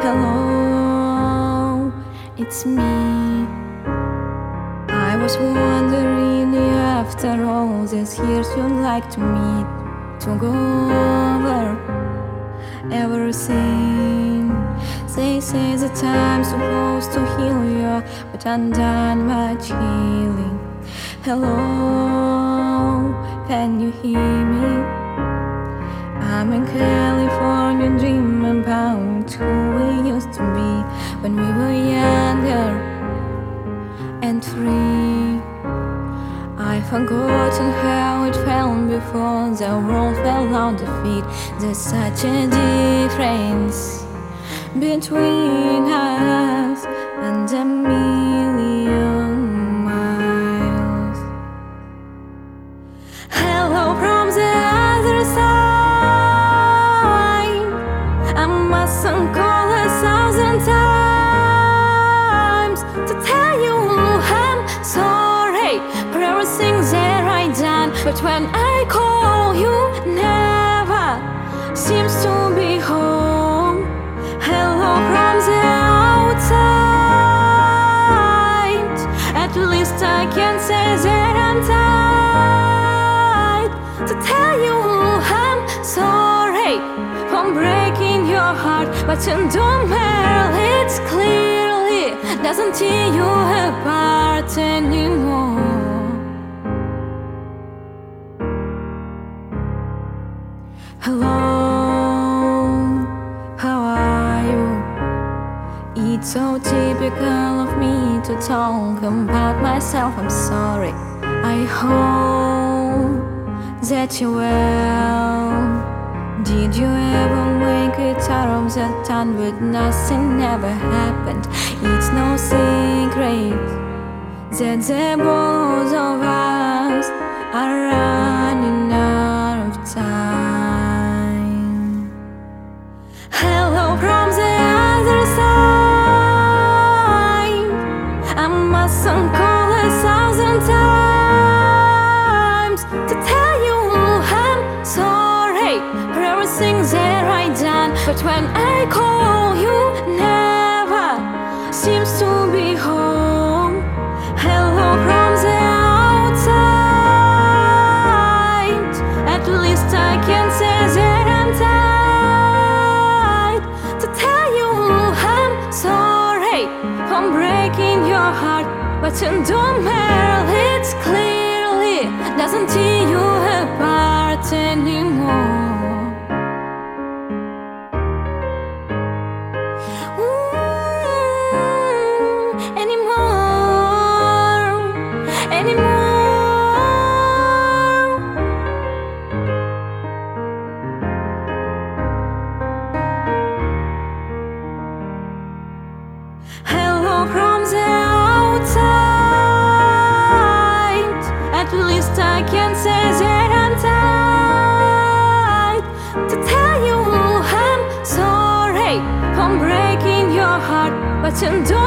Hello, it's me. I was wondering if after all these years you'd like to meet, to go over everything. They say the time's supposed to heal you, but I'm done much healing. Hello, can you hear me? I'm in California dreaming about who we used to be when we were younger and free. I've forgotten how it felt before the world fell on the feet. There's such a difference between us and a million miles. Hello from the other side. I mustn't call 1,000 times to tell you I'm sorry for everything that I've done, but when I call you, never seems to be home. Hello from the outside. At least I can say that I'm tired to tell you I'm sorry for breaking your heart, but it don't matter. It's clearly doesn't tear you apart anymore. Hello, how are you? It's so typical of me to talk about myself. I'm sorry. I hope that you're well. Did you ever make it out of that town with nothing ever happened? It's no secret that the both of us are running out of time. Hello from the other side. I mustn't call 1,000 times to tell you I'm sorry for everything that I've done, but when I call you, never seems to be home. Hello from the outside. At least I can say that I'm tired to tell you I'm sorry for breaking your heart, but it don't matter. It's clearly doesn't tear you apart anymore. Hello from the outside. At least I can say that I'm tired to tell you I'm sorry for breaking your heart, but it don't